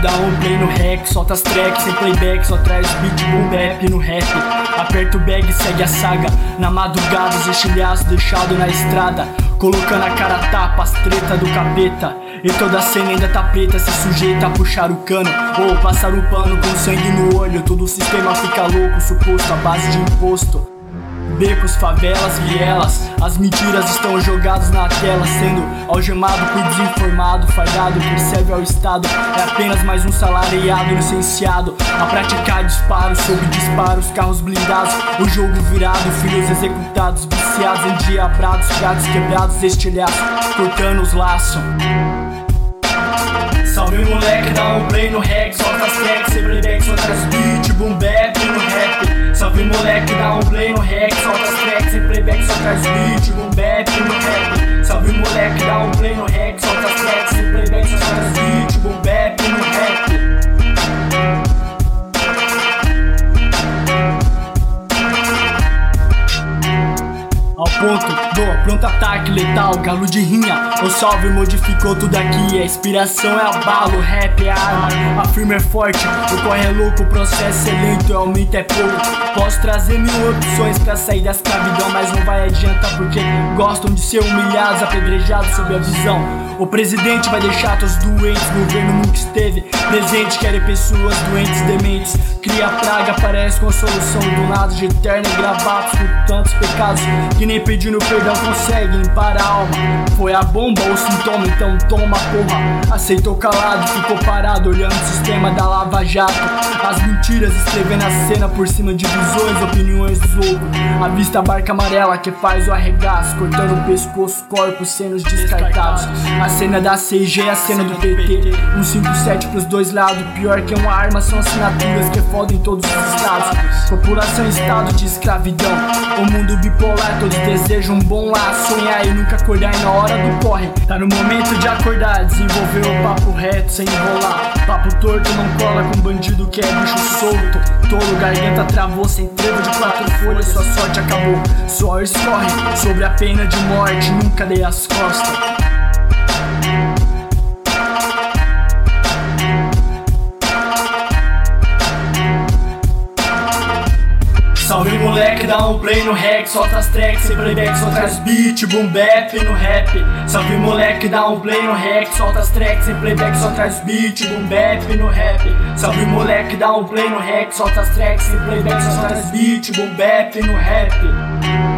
dá um play no rec, solta as tracks sem playback, só traz beat, boom bap no rap. Aperta o bag, segue a saga, na madrugada os estilhaços deixado na estrada, colocando a cara a tapa, as treta do capeta. E toda a cena ainda tá preta, se sujeita a puxar o cano ou passar o pano com sangue no olho. Todo o sistema fica louco, suposto à base de imposto. Becos, favelas, vielas, as mentiras estão jogadas na tela, sendo algemado por desinformado, fardado que serve ao Estado. É apenas mais um salariado licenciado a praticar disparos sobre disparos, carros blindados, o jogo virado, filhos executados, viciados, endiabrados, pratos quebrados, estilhados, cortando os laços. Salve moleque, dá um play no rec, solta as tracks, sem playback, solta as beat, boom bap no rap. Salve moleque, dá um play no rec, solta as tracks, sem playback, solta as beat, boom bap no rap. Salve moleque, dá um play no rec, solta as tracks, sem playback, solta as beat, boom bap no rap. Ao ponto do pronto ataque letal, galo de rinha, o salve modificou tudo aqui. A inspiração é abalo, o rap é arma, a firma é forte, o corre é louco, o processo é lento, o aumento é pouco. Posso trazer 1000 opções pra sair da escravidão, mas não vai adiantar porque gostam de ser humilhados, apedrejados sob a visão. O presidente vai deixar todos doentes, o governo nunca esteve presente, querem pessoas doentes, dementes. Cria praga, parece com a solução do nada, de eterno e gravados por tantos pecados que nem pedindo perdão consegue limpar a alma. Foi a bomba ou sintoma, então toma porra. Aceitou calado, ficou parado olhando o sistema da Lava Jato. As mentiras escrevendo a cena por cima de visões, opiniões dos loucos. A vista barca amarela que faz o arregaço, cortando o pescoço, corpos, senos descartados. A cena da CG é a cena do PT, 157 pros dois lados. Pior que uma arma são assinaturas que fodem todos os estados. População em estado de escravidão, o mundo bipolar, todos desejam um bom lá. Sonhar e nunca acordar e na hora do corre. Tá no momento de acordar, desenvolver o papo reto sem enrolar. Papo torto não cola com bandido que é bicho solto. Tolo, garganta travou, sem trevo de 4 folhas, sua sorte acabou. Suor escorre sobre a pena de morte, nunca dei as costas. Salve moleque, dá um play no rec, solta as tracks, sem playback, solta as beat, boom bap no rap. Salve moleque, dá um play no rec, solta as tracks, sem playback, solta as beat, boom bap no rap. Salve moleque, dá um play no rec, solta as tracks, sem playback, solta as beat, boom bap no rap.